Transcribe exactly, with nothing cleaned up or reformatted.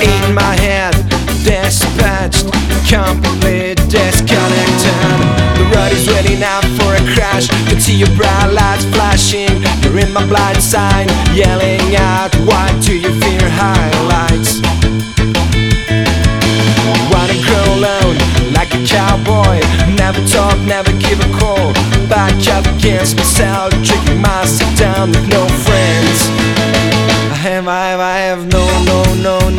In my head, dispatched, completely disconnected. The road is ready now for a crash. Can see your bright lights flashing. You're in my blind side, yelling out, why do you fear highlights? Wanna grow alone, like a cowboy. Never talk, never give a call. Back up against myself, drinking myself down with no friends. I have, I have, I have no, no, no